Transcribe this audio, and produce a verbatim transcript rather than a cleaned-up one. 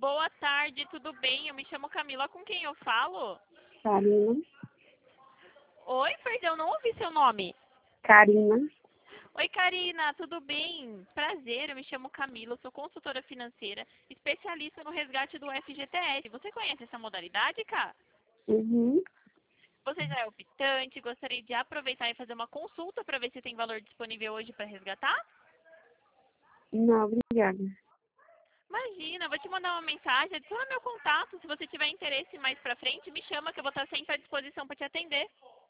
Boa tarde, tudo bem? Eu me chamo Camila, com quem eu falo? Karina. Oi, perdão, não ouvi seu nome. Karina. Oi, Karina, tudo bem? Prazer, eu me chamo Camila, eu sou consultora financeira, especialista no resgate do F G T S. Você conhece essa modalidade, Cá? Uhum. Você já é optante, gostaria de aproveitar e fazer uma consulta para ver se tem valor disponível hoje para resgatar? Não, obrigada. Imagina, eu vou te mandar uma mensagem, adiciona meu contato, se você tiver interesse mais pra frente, me chama que eu vou estar sempre à disposição para te atender.